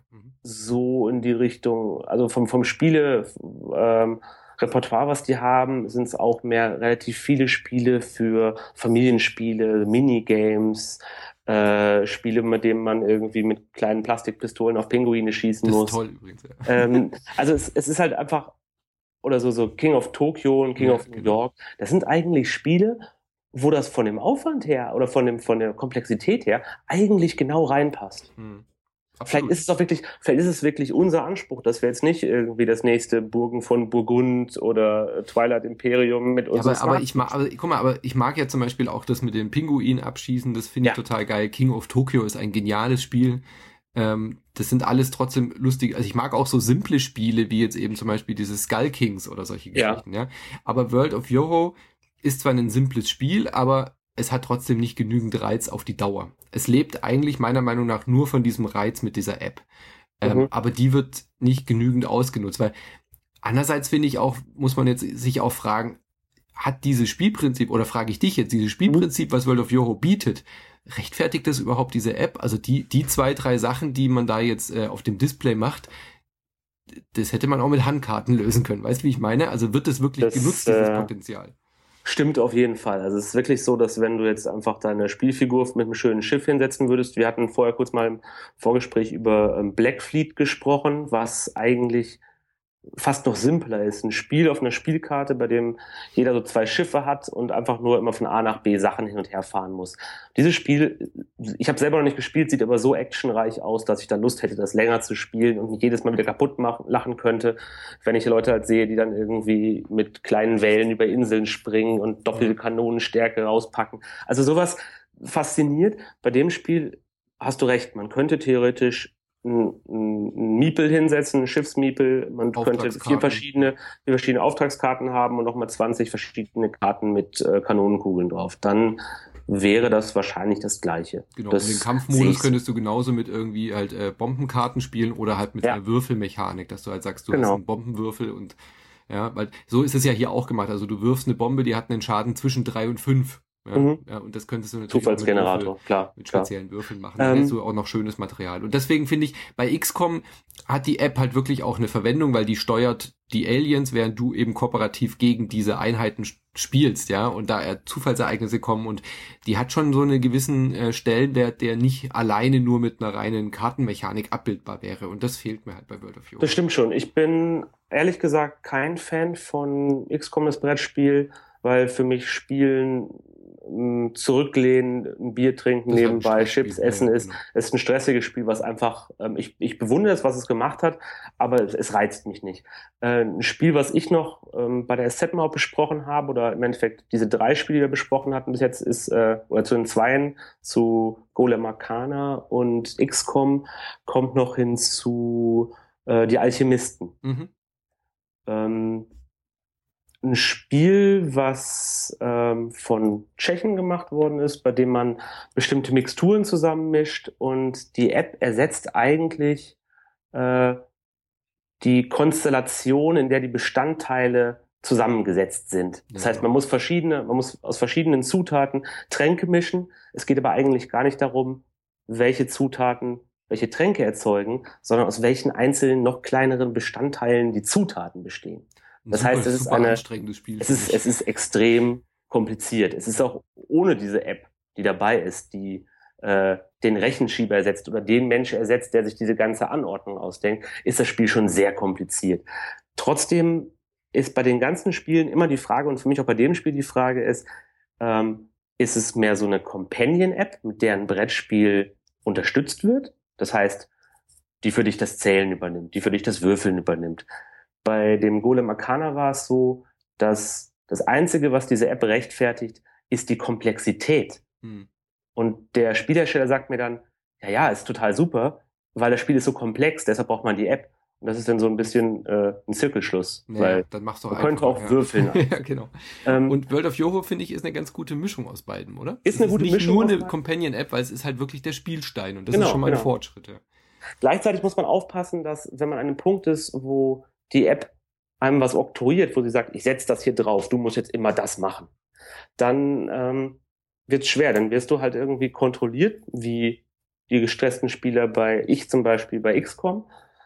so in die Richtung, also vom, vom Spiele, ähm, Repertoire, was die haben, sind es auch mehr relativ viele Spiele für Familienspiele, Minigames, äh, Spiele, mit denen man irgendwie mit kleinen Plastikpistolen auf Pinguine schießen
Das ist
muss.
toll übrigens, ja.
Ähm, also es, es ist halt einfach, oder so, so King of Tokyo und King
Ja,
of New
genau.
York, das sind eigentlich Spiele, wo das von dem Aufwand her oder von dem, von der Komplexität her eigentlich genau reinpasst.
Hm.
Vielleicht
Absolut.
ist es auch wirklich, vielleicht ist es wirklich unser Anspruch, dass wir jetzt nicht irgendwie das nächste Burgen von Burgund oder Twilight Imperium mit
Ja,
unseren
aber, aber ich mag,
Smartphones.
aber, guck mal, aber ich mag ja zum Beispiel auch das mit den Pinguinen abschießen, das finde ich
Ja,
total geil. King of Tokyo ist ein geniales Spiel. Ähm, das sind alles trotzdem lustig. Also ich mag auch so simple Spiele, wie jetzt eben zum Beispiel diese Skull Kings oder solche
ja.
Geschichten, ja. Aber World of Yoho ist zwar ein simples Spiel, aber es hat trotzdem nicht genügend Reiz auf die Dauer. Es lebt eigentlich meiner Meinung nach nur von diesem Reiz mit dieser App. Ähm,
Mhm.
aber die wird nicht genügend ausgenutzt, weil andererseits finde ich auch, muss man jetzt sich auch fragen, hat dieses Spielprinzip, oder frage ich dich jetzt, dieses
Mhm.
Spielprinzip, was World of Yoho bietet, rechtfertigt das überhaupt diese App? Also die, die zwei, drei Sachen, die man da jetzt äh, auf dem Display macht, das hätte man auch mit Handkarten lösen können. Weißt du, wie ich meine? Also wird das wirklich
Das
genutzt, dieses
äh,
Potenzial?
stimmt auf jeden Fall. Also es ist wirklich so, dass wenn du jetzt einfach deine Spielfigur mit einem schönen Schiff hinsetzen würdest, wir hatten vorher kurz mal im Vorgespräch über ähm, Blackfleet gesprochen, was eigentlich fast noch simpler ist. Ein Spiel auf einer Spielkarte, bei dem jeder so zwei Schiffe hat und einfach nur immer von A nach B Sachen hin und her fahren muss. Dieses Spiel, ich habe selber noch nicht gespielt, sieht aber so actionreich aus, dass ich da Lust hätte, das länger zu spielen und mich jedes Mal wieder kaputt machen, lachen könnte, wenn ich Leute halt sehe, die dann irgendwie mit kleinen Wellen über Inseln springen und doppelte
Ja.
Kanonenstärke rauspacken. Also sowas fasziniert. Bei dem Spiel hast du recht, man könnte theoretisch ein, ein Miepel hinsetzen, ein Schiffsmiepel. Man könnte vier verschiedene, vier verschiedene Auftragskarten haben und nochmal zwanzig verschiedene Karten mit äh, Kanonenkugeln drauf. Dann wäre das wahrscheinlich das Gleiche.
Genau, und den
Das sehe
Kampfmodus
ich so.
könntest du genauso mit irgendwie halt äh, Bombenkarten spielen oder halt mit
Ja,
einer Würfelmechanik, dass du halt sagst, du hast einen
genau.
Bombenwürfel und ja, weil so ist es ja hier auch gemacht. Also du wirfst eine Bombe, die hat einen Schaden zwischen drei und fünf. Ja,
Mhm.
ja, und das könntest du natürlich auch mit Würfel,
Zufallsgenerator, klar,
mit
klar.
speziellen Würfeln machen. Dann hättest
Ähm,
du auch noch schönes Material. Und deswegen finde ich, bei X COM hat die App halt wirklich auch eine Verwendung, weil die steuert die Aliens, während du eben kooperativ gegen diese Einheiten spielst, ja, und da äh, Zufallsereignisse kommen und die hat schon so einen gewissen äh, Stellenwert, der nicht alleine nur mit einer reinen Kartenmechanik abbildbar wäre. Und das fehlt mir halt bei World of
Das
Yoho.
stimmt schon. Ich bin ehrlich gesagt kein Fan von X COM, das Brettspiel, weil für mich Spielen, mh, zurücklehnen, ein Bier trinken,
Das ist halt ein
nebenbei
Stressspiel.
Chips
Ja, ja,
essen ist,
genau.
ist ein stressiges Spiel, was einfach, ähm, ich, ich bewundere es, was es gemacht hat, aber es, es reizt mich nicht. Äh, ein Spiel, was ich noch ähm, bei der S Z-Maut besprochen habe, oder im Endeffekt diese drei Spiele, die wir besprochen hatten bis jetzt, ist, äh, oder zu den Zweien, zu Golem Arcana und X COM, kommt noch hinzu äh, die Alchemisten.
Mhm.
Ähm, ein Spiel, was ähm, von Tschechen gemacht worden ist, bei dem man bestimmte Mixturen zusammenmischt und die App ersetzt eigentlich äh, die Konstellation, in der die Bestandteile zusammengesetzt sind. Das
Ja,
heißt, man
genau.
muss verschiedene, man muss aus verschiedenen Zutaten Tränke mischen. Es geht aber eigentlich gar nicht darum, welche Zutaten welche Tränke erzeugen, sondern aus welchen einzelnen noch kleineren Bestandteilen die Zutaten bestehen.
Ein
Das
super,
heißt, es ist
super
eine,
anstrengendes Spiel,
es
finde
ist,
ich.
es ist extrem kompliziert. Es ist auch ohne diese App, die dabei ist, die äh, den Rechenschieber ersetzt oder den Mensch ersetzt, der sich diese ganze Anordnung ausdenkt, ist das Spiel schon sehr kompliziert. Trotzdem ist bei den ganzen Spielen immer die Frage, und für mich auch bei dem Spiel die Frage ist, ähm, ist es mehr so eine Companion-App, mit der ein Brettspiel unterstützt wird? Das heißt, die für dich das Zählen übernimmt, die für dich das Würfeln übernimmt. Bei dem Golem Arcana war es so, dass das Einzige, was diese App rechtfertigt, ist die Komplexität.
Hm.
Und der Spielhersteller sagt mir dann, ja, ja, ist total super, weil das Spiel ist so komplex, deshalb braucht man die App. Und das ist dann so ein bisschen äh, ein Zirkelschluss,
Naja,
weil
dann mach's doch
man könnte
einfacher,
auch würfeln
ja. Ja,
einfach.
genau.
Ähm,
Und World of Yoho, finde ich, ist eine ganz gute Mischung aus beiden, oder?
ist
Es
eine
ist
gute
nicht
Mischung
nur
aus
eine
beiden.
Companion-App, weil es ist halt wirklich der Spielstein und das ist
Genau,
schon mal ein
genau.
Fortschritt, ja.
Gleichzeitig muss man aufpassen, dass wenn man an einem Punkt ist, wo die App einem was oktroyiert, wo sie sagt, ich setze das hier drauf, du musst jetzt immer das machen, dann ähm, wird es schwer. Dann wirst du halt irgendwie kontrolliert, wie die gestressten Spieler bei, ich zum Beispiel bei X COM.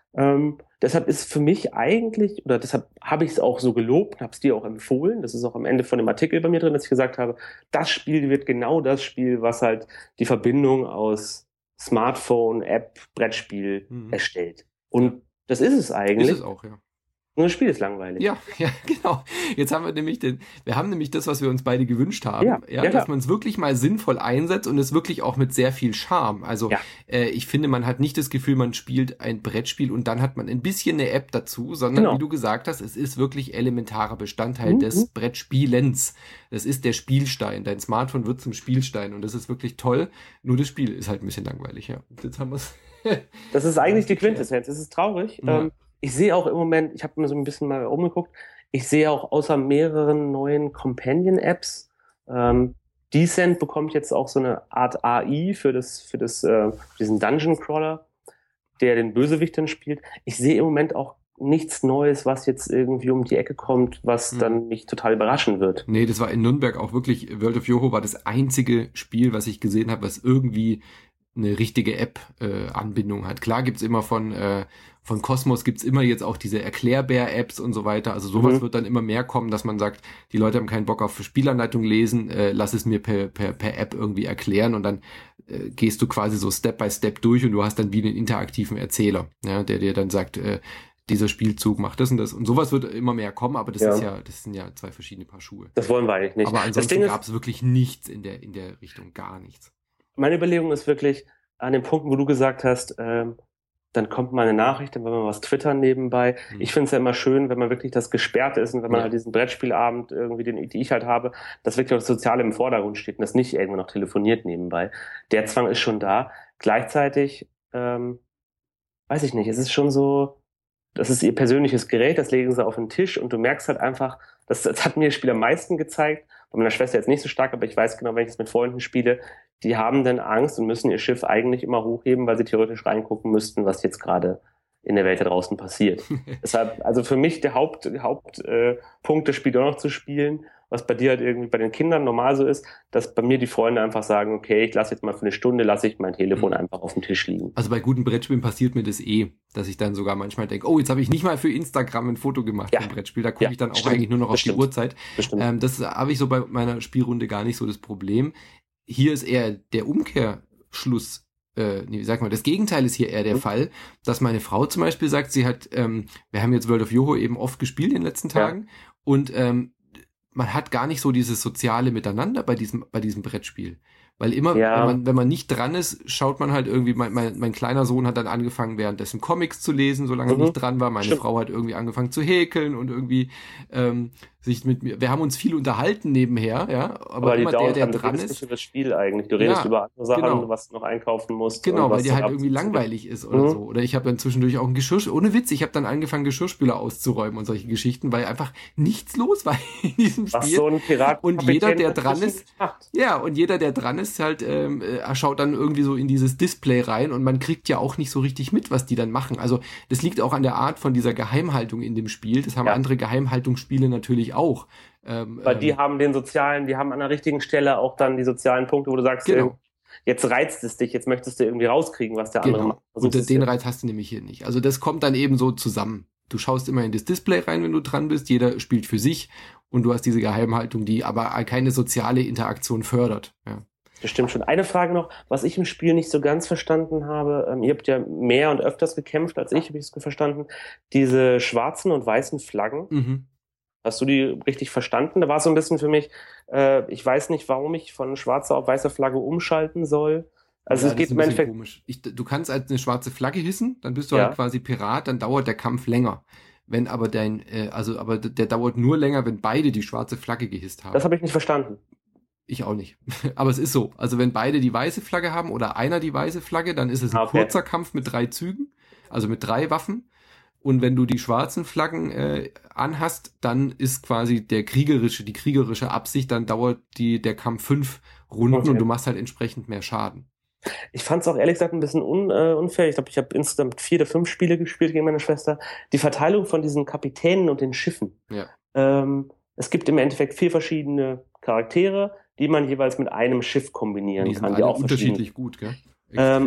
Ähm, deshalb ist für mich eigentlich, oder deshalb habe ich es auch so gelobt, habe es dir auch empfohlen, das ist auch am Ende von dem Artikel bei mir drin, dass ich gesagt habe, das Spiel wird genau das Spiel, was halt die Verbindung aus Smartphone, App, Brettspiel
Mhm.
erstellt. Und
Ja.
das ist es
Ist
eigentlich.
es auch, ja.
Nur das Spiel ist langweilig.
Ja, ja, genau. Jetzt haben wir nämlich den, wir haben nämlich das, was wir uns beide gewünscht haben,
Ja,
ja,
ja,
dass
klar.
man es wirklich mal sinnvoll einsetzt und es wirklich auch mit sehr viel Charme. Also
Ja.
äh, ich finde, man hat nicht das Gefühl, man spielt ein Brettspiel und dann hat man ein bisschen eine App dazu, sondern
Genau.
wie du gesagt hast, es ist wirklich elementarer Bestandteil
Mhm.
des Brettspielens. Das ist der Spielstein. Dein Smartphone wird zum Spielstein und das ist wirklich toll. Nur das Spiel ist halt ein bisschen langweilig, ja. Und jetzt haben wir es.
Das ist eigentlich die Quintessenz. Es ist traurig.
Ja.
Ähm, ich sehe auch im Moment, ich habe mir so ein bisschen mal umgeguckt, ich sehe auch außer mehreren neuen Companion-Apps, ähm, Descent bekommt jetzt auch so eine Art A I für das, für das, äh, diesen Dungeon Crawler, der den Bösewicht dann spielt. Ich sehe im Moment auch nichts Neues, was jetzt irgendwie um die Ecke kommt, was
Mhm.
dann mich total überraschen wird.
Nee, das war in Nürnberg auch wirklich, World of Yoho war das einzige Spiel, was ich gesehen habe, was irgendwie eine richtige App-Anbindung hat. Klar gibt's immer von äh, von Cosmos gibt's immer jetzt auch diese Erklärbär-Apps und so weiter. Also sowas
Mhm.
wird dann immer mehr kommen, dass man sagt, die Leute haben keinen Bock auf Spielanleitung lesen, äh, lass es mir per, per, per App irgendwie erklären und dann äh, gehst du quasi so Step by Step durch und du hast dann wie einen interaktiven Erzähler, ja, der dir dann sagt, äh, dieser Spielzug macht das und das. Und sowas wird immer mehr kommen, aber das
Ja.
ist ja, das sind ja zwei verschiedene Paar Schuhe.
Das wollen wir eigentlich nicht.
Aber
Das
ansonsten
Ding ist,
gab es wirklich nichts in der, in der Richtung, gar nichts.
meine Überlegung ist wirklich an dem Punkt, wo du gesagt hast, ähm, dann kommt mal eine Nachricht, dann will man was twittern nebenbei.
Hm.
Ich finde es ja immer schön, wenn man wirklich das Gesperrte ist und wenn man
Ja.
halt diesen Brettspielabend irgendwie, den die ich halt habe, dass wirklich auch das Soziale im Vordergrund steht und das nicht irgendwo noch telefoniert nebenbei. Der Zwang ist schon da. Gleichzeitig, ähm, weiß ich nicht, es ist schon so, das ist ihr persönliches Gerät, das legen sie auf den Tisch und du merkst halt einfach, das, das hat mir das Spiel am meisten gezeigt, bei meiner Schwester jetzt nicht so stark, aber ich weiß genau, wenn ich es mit Freunden spiele, die haben dann Angst und müssen ihr Schiff eigentlich immer hochheben, weil sie theoretisch reingucken müssten, was jetzt gerade in der Welt da draußen passiert. Deshalb, also für mich der Haupt, Hauptpunkt, äh, Punkt, das Spiel auch noch zu spielen, was bei dir halt irgendwie bei den Kindern normal so ist, dass bei mir die Freunde einfach sagen, okay, ich lasse jetzt mal für eine Stunde, lasse ich mein Telefon
Mhm.
einfach auf dem Tisch liegen.
Also bei guten Brettspielen passiert mir das eh, dass ich dann sogar manchmal denke, oh, jetzt habe ich nicht mal für Instagram ein Foto gemacht
Ja.
vom Brettspiel, da gucke
Ja,
ich dann auch
stimmt.
eigentlich nur noch auf
Das
die
stimmt.
Uhrzeit.
Bestimmt.
Ähm, das habe ich so bei meiner Spielrunde gar nicht so das Problem. Hier ist eher der Umkehrschluss, äh, nee, wie sag mal, das Gegenteil ist hier eher der
Mhm.
Fall, dass meine Frau zum Beispiel sagt, sie hat, ähm, wir haben jetzt World of Yoho eben oft gespielt in den letzten
Ja.
Tagen und ähm, man hat gar nicht so dieses soziale Miteinander bei diesem, bei diesem Brettspiel. Weil immer,
Ja.
wenn man, wenn man nicht dran ist, schaut man halt irgendwie, mein, mein, mein kleiner Sohn hat dann angefangen, währenddessen Comics zu lesen, solange
Mhm.
er nicht dran war. Meine
Stimmt.
Frau hat irgendwie angefangen zu häkeln und irgendwie ähm, sich mit mir, wir haben uns viel unterhalten nebenher, ja, aber,
Aber die
immer der, der
Downtime, du
dran
redest nicht
ist,
über das Spiel eigentlich. Du redest
Ja,
über andere Sachen,
genau.
was du noch einkaufen musst.
genau,
und
weil
was
dir halt
da
irgendwie
abzuziehen
langweilig ist oder
Mhm.
so. Oder ich habe dann zwischendurch auch ein Geschirr, ohne Witz, ich habe dann angefangen, Geschirrspüler auszuräumen und solche Geschichten, weil einfach nichts los war in diesem
gibt. Was
Spiel.
so ein Pirat
Und jeder, der
Kapitän
dran
inzwischen
ist,
macht.
Ja, und jeder, der dran ist, halt, ähm, äh, schaut dann irgendwie so in dieses Display rein und man kriegt ja auch nicht so richtig mit, was die dann machen. Also das liegt auch an der Art von dieser Geheimhaltung in dem Spiel. Das haben
Ja.
andere Geheimhaltungsspiele natürlich auch. Ähm,
Weil die
ähm,
haben den sozialen, die haben an der richtigen Stelle auch dann die sozialen Punkte, wo du sagst,
Genau.
äh, jetzt reizt es dich, jetzt möchtest du irgendwie rauskriegen, was der andere
Genau.
macht.
Und
Versuchst
den
es-
Reiz hast du nämlich hier nicht. Also das kommt dann eben so zusammen. Du schaust immer in das Display rein, wenn du dran bist. Jeder spielt für sich und du hast diese Geheimhaltung, die aber keine soziale Interaktion fördert. Ja.
Das stimmt schon. Eine Frage noch, was ich im Spiel nicht so ganz verstanden habe. Ähm, ihr habt ja mehr und öfters gekämpft als ich, habe ich es verstanden. Diese schwarzen und weißen Flaggen,
Mhm.
hast du die richtig verstanden? Da war es so ein bisschen für mich, äh, ich weiß nicht, warum ich von schwarzer auf weißer Flagge umschalten soll. Also
Ja,
es
das
geht
ist ein
im
bisschen
Endeffekt,
komisch. Ich, du kannst halt eine schwarze Flagge hissen, dann bist du
Ja.
halt quasi Pirat, dann dauert der Kampf länger. Wenn aber dein, äh, also aber d- der dauert nur länger, wenn beide die schwarze Flagge gehisst haben.
das habe ich nicht verstanden.
Ich auch nicht. Aber es ist so. Also wenn beide die weiße Flagge haben oder einer die weiße Flagge, dann ist es ein
Ah, okay.
kurzer Kampf mit drei Zügen, also mit drei Waffen. Und wenn du die schwarzen Flaggen äh, anhast, dann ist quasi der kriegerische, die kriegerische Absicht, dann dauert die, der Kampf fünf Runden
Okay.
und du machst halt entsprechend mehr Schaden.
Ich fand es auch ehrlich gesagt ein bisschen un, äh, unfair. Ich glaube, ich habe insgesamt vier oder fünf Spiele gespielt gegen meine Schwester. Die Verteilung von diesen Kapitänen und den Schiffen.
Ja.
Ähm, es gibt im Endeffekt vier verschiedene Charaktere, die man jeweils mit einem Schiff kombinieren
Die sind
kann. Die
alle
auch verschieden.
unterschiedlich gut, gell?
Ähm,
Extrem.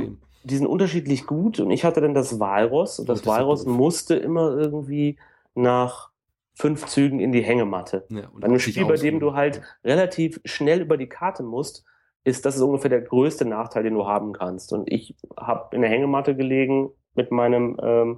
die sind unterschiedlich gut und ich hatte dann das Walross und das,
das ist
Walross
doof.
musste immer irgendwie nach fünf Zügen in die Hängematte.
Ja, und
Bei einem
auch sich
Spiel, bei dem
ausruhen.
du halt relativ schnell über die Karte musst, ist das ist ungefähr der größte Nachteil, den du haben kannst. Und ich habe in der Hängematte gelegen mit meinem ähm,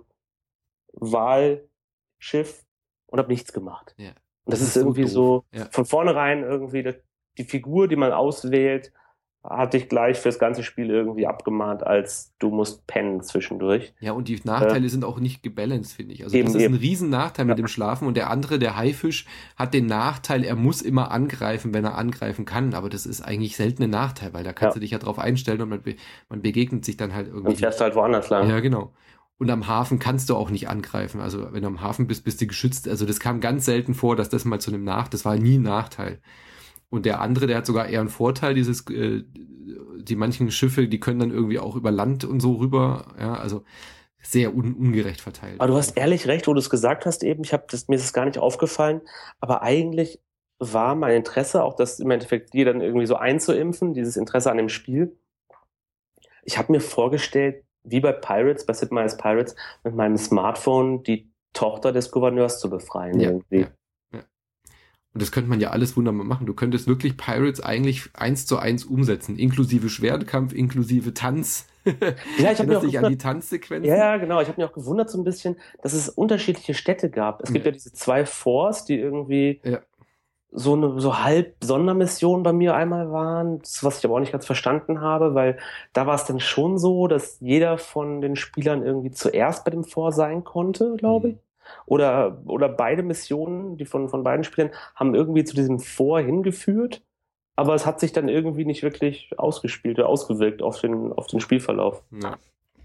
Walschiff und habe nichts gemacht.
Ja.
Und das,
Das
ist
ist so
irgendwie
doof.
so,
Ja.
von vornherein irgendwie das, die Figur, die man auswählt, hatte ich gleich fürs ganze Spiel irgendwie abgemahnt, als du musst pennen zwischendurch.
Ja, und die Nachteile äh, sind auch nicht gebalanced, finde ich. Also
eben,
das ist
eben.
ein riesen Nachteil mit dem Schlafen und der andere, der Haifisch, hat den Nachteil, er muss immer angreifen, wenn er angreifen kann, aber das ist eigentlich selten ein Nachteil, weil da kannst ja. du dich ja drauf einstellen und man, be- man begegnet sich dann halt irgendwie.
Dann fährst du halt woanders lang.
Ja, genau. Und am Hafen kannst du auch nicht angreifen. Also wenn du am Hafen bist, bist du geschützt. Also das kam ganz selten vor, dass das mal zu einem Nach, das war nie ein Nachteil. Und der andere, der hat sogar eher einen Vorteil, dieses, äh, die manchen Schiffe, die können dann irgendwie auch über Land und so rüber, ja, also sehr un ungerecht verteilt.
Aber du hast ehrlich recht, wo du es gesagt hast eben, ich habe das, mir ist es gar nicht aufgefallen, aber eigentlich war mein Interesse, auch das im Endeffekt dir dann irgendwie so einzuimpfen, dieses Interesse an dem Spiel. Ich habe mir vorgestellt, wie bei Pirates, bei Sid Meier's Pirates, mit meinem Smartphone die Tochter des Gouverneurs zu befreien.
Ja,
irgendwie.
ja. Und das könnte man ja alles wunderbar machen. Du könntest wirklich Pirates eigentlich eins zu eins umsetzen, inklusive Schwertkampf, inklusive Tanz.
Ja, ich habe mich auch
gewundert, an die Tanzsequenzen.
Ja, genau. Ich habe mich auch gewundert so ein bisschen, dass es unterschiedliche Städte gab. Es gibt ja, ja diese zwei Forts, die irgendwie
ja.
so eine so halb Sondermission bei mir einmal waren, das, was ich aber auch nicht ganz verstanden habe, weil da war es dann schon so, dass jeder von den Spielern irgendwie zuerst bei dem Fort sein konnte, glaube ich. Mhm. Oder, oder beide Missionen, die von, von beiden Spielern, haben irgendwie zu diesem Fort hingeführt, aber es hat sich dann irgendwie nicht wirklich ausgespielt oder ausgewirkt auf den, auf den Spielverlauf.
Ja.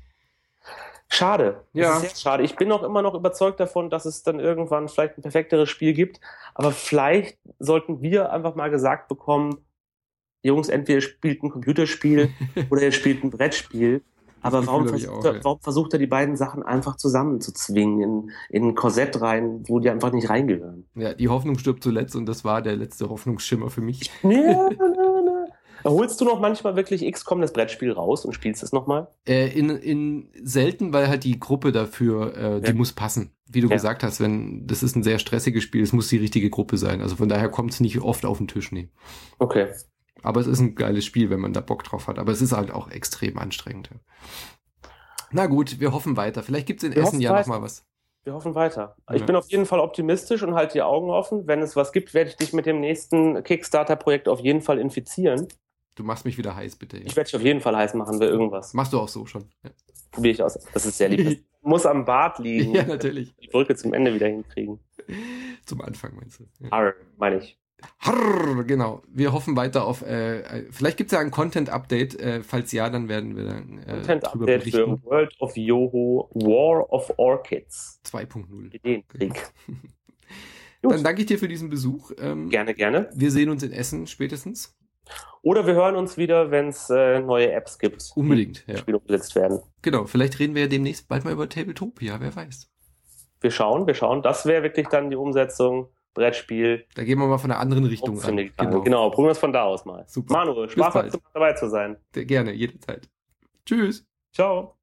Schade.
Ja.
Das ist sehr schade. Ich bin auch immer noch überzeugt davon, dass es dann irgendwann vielleicht ein perfekteres Spiel gibt, aber vielleicht sollten wir einfach mal gesagt bekommen, Jungs, entweder ihr spielt ein Computerspiel oder ihr spielt ein Brettspiel. Aber warum versucht, auch, er, ja. warum versucht er, die beiden Sachen einfach zusammenzuzwingen in, in ein Korsett rein, wo die einfach nicht reingehören?
Ja, die Hoffnung stirbt zuletzt und das war der letzte Hoffnungsschimmer für mich.
Ja, na, na. Holst du noch manchmal wirklich X COM das Brettspiel raus und spielst es nochmal?
Äh, in, in selten, weil halt die Gruppe dafür, äh, die ja. muss passen. Wie du ja. gesagt hast, wenn das ist ein sehr stressiges Spiel, es muss die richtige Gruppe sein. Also von daher kommt es nicht oft auf den Tisch, nee.
Okay.
Aber es ist ein geiles Spiel, wenn man da Bock drauf hat. Aber es ist halt auch extrem anstrengend. Na gut, wir hoffen weiter. Vielleicht gibt es in wir Essen ja nochmal was.
Wir hoffen weiter. Ja. Ich bin auf jeden Fall optimistisch und halte die Augen offen. Wenn es was gibt, werde ich dich mit dem nächsten Kickstarter-Projekt auf jeden Fall infizieren.
Du machst mich wieder heiß, bitte. Ja.
Ich werde dich auf jeden Fall heiß machen, bei irgendwas.
Machst du auch so schon. Ja.
Probiere ich aus. Das ist sehr lieb. Das muss am Bart liegen.
Ja, natürlich.
Die Brücke zum Ende wieder hinkriegen.
Zum Anfang, meinst du?
Ja. Arr, meine ich.
Harr, genau. Wir hoffen weiter auf, äh, vielleicht gibt es ja ein Content-Update. Äh, falls ja, dann werden wir dann äh,
Content-Update für World of Yoho War of Orchids.
zwei Punkt null.
Ideenkrieg.
Dann danke ich dir für diesen Besuch. Ähm,
gerne, gerne.
Wir sehen uns in Essen spätestens.
Oder wir hören uns wieder, wenn es äh, neue Apps gibt.
Unbedingt,
die
ja.
Spiele umgesetzt werden.
Genau, vielleicht reden wir ja demnächst bald mal über Tabletopia, wer weiß.
Wir schauen, wir schauen. Das wäre wirklich dann die Umsetzung. Brettspiel.
Da gehen wir mal von einer anderen Richtung ran.
Genau. genau, probieren wir es von da aus mal.
Super.
Manu, Spaß hat dabei zu sein.
Gerne, jederzeit. Tschüss.
Ciao.